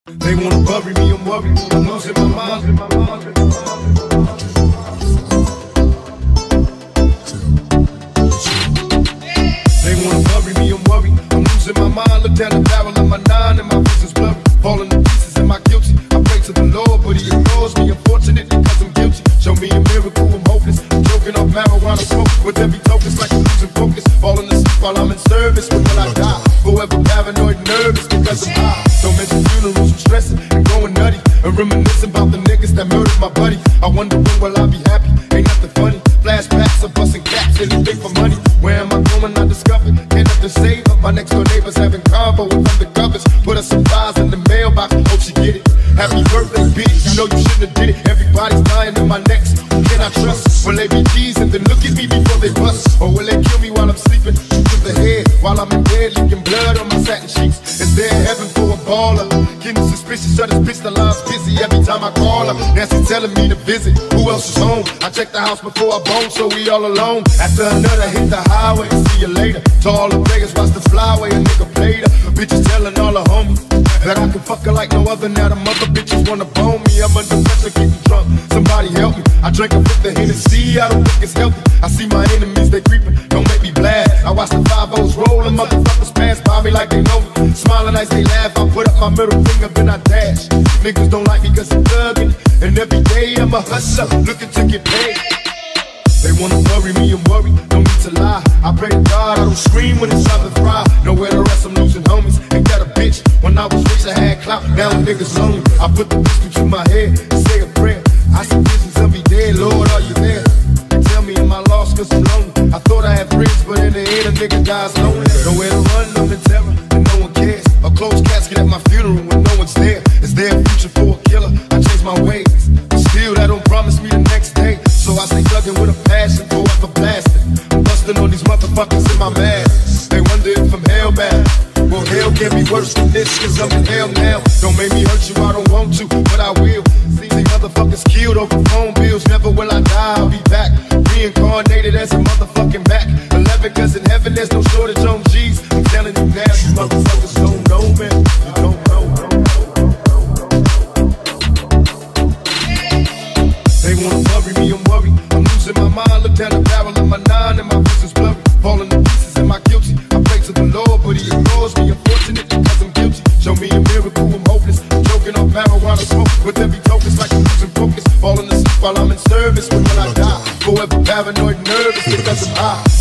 They wanna bury me, I'm worried, I'm losing my mind. They wanna bury me, I'm worried, I'm losing my mind. Look down the barrel of my 9 and my vision's blurry. Falling to pieces, am I guilty? I pray to the Lord, but he ignores me. Unfortunate because I'm guilty. Show me a miracle, I'm hopeless. I'm choking off marijuana smoke with every token, it's like I'm losing focus. Falling asleep while I'm in service, when will I die? Forever paranoid, nervous because I'm high. Don't mention funerals, I'm stressing and going nutty and reminiscing about the niggas that murdered my buddy. I wonder when will I be happy? Ain't nothing funny. Flashbacks of busting caps, anything for money. Where am I going? I discovered can't have to save up. My next door neighbors having convo with undercovers. Put a surprise in the mailbox. Hope she get it. Happy birthday, bitch. You know you shouldn't have did it. Everybody's dying in my necks. Who can I trust? Will they be G's and then look at me before they bust? Or will they kill me while I'm sleeping? Shoot to the head while I'm in bed, leaking blood on my satin sheets. Is there heaven for a baller? Getting suspicious of this bitch, the line's busy every time I call her. Nancy telling me to visit. Who else is home? I check the house before I bone, so we all alone. After another hit the highway, see you later. To all the players, watch the flyway, a nigga played her. Bitches telling all the homies that I can fuck her like no other. Now the mother bitches wanna bone me. I'm under pressure, getting drunk. Somebody help me. I drink a fifth of Hennessy, I don't think it's healthy. I see my enemies, they creeping, don't make me blast. I watch the 5-0s roll and motherfuckers pass by me like they know me. Smiling as they laugh, I put up my middle finger, then I dash. Niggas don't like me cause I'm thugging, and every day I'm a hustler, looking to get paid. They wanna bury me, I'm worried, don't need to lie. I pray to God, I don't scream when it's time to fry. Nowhere to rest, I'm losing homies, ain't that a bitch? When I was rich, I had clout, now niggas lonely. I put the pistol to my head and say a prayer. I see visions of me dead, Lord, are you there? They tell me am I lost cause I'm lonely. I thought I had friends, but in the end a nigga dies lonely. Nowhere to run, I'm in terror, and no one cares. A closed casket at my funeral when no one's there. Is there a future for a killer? I changed my ways, but still that don't promise me the next day. So I stay thugging with a passion, forever blasting. I'm busting on these motherfuckers in my mask. They wonder if I'm hellbound. Well, hell can't be worse than this, cause I'm in hell now. Don't make me hurt you, I don't want to, but I will. See motherfuckers killed over phone bills. Never will I die, I'll be back. Reincarnated as a motherfucking back 11, cause in heaven there's no shortage on G's. I'm telling you now, you motherfuckers don't know, man. You don't know. They wanna bury me, I'm worried, I'm losing my mind. Look down the barrel of my 9 and my vision's blurry. Falling to pieces, am I guilty? I pray to the Lord, but he ignores me. Unfortunate because I'm guilty. Show me a miracle, I'm hopeless. I'm choking off marijuana smoke with every token, it's like I'm losing focus. Falling asleep while I'm in service, when will I die? Forever paranoid, nervous because I'm high.